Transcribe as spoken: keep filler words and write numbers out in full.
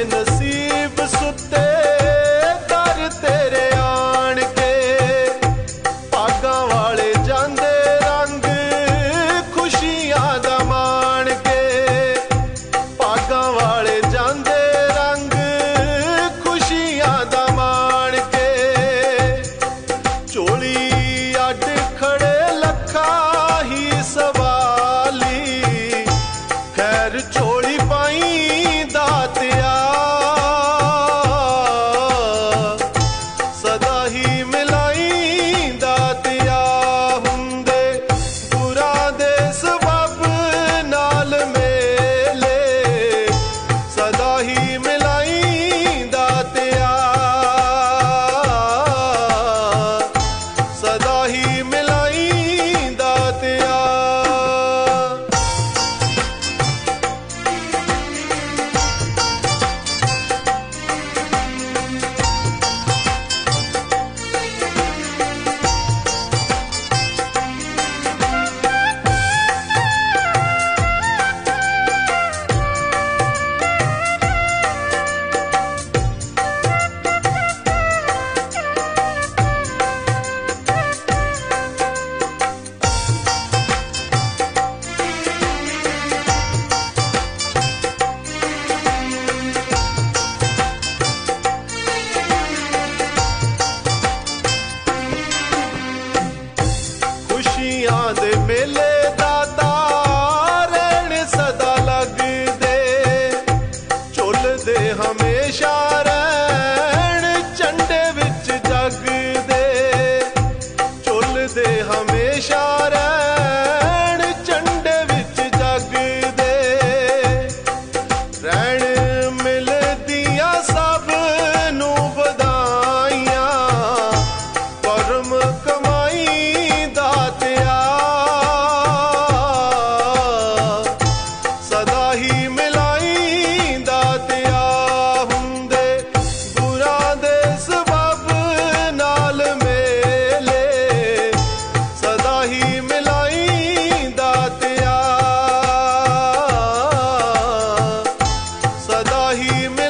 नसीब सुते दर तेरे आण के भागां वाले जांदे रंग खुशियां दा माण के भागां वाले जांदे रंग खुशियां दा माण के चोली अड खड़े लखा ही सवाली खैर चोली पाई दातिया सदा ही मिलाई दातिया हुंदे बुरा दे सबब नाल मेले सदा ही मिलाई दातिया सदा ही मिलाई दातिया खुशियां दे मेले दाता रहन सदा लगदे झुलदे हमेशा रहन झंडे विच जगदे झुलदे हमेशा रहन झंडे विच जगदे रहन मिलदियां सब नूं वधाइयां करम कमाई दातिया सदा ही मिलाई दातिया हुंदे बुरा दे सबब नाल मेले सदा ही मिलाई दातिया सदा ही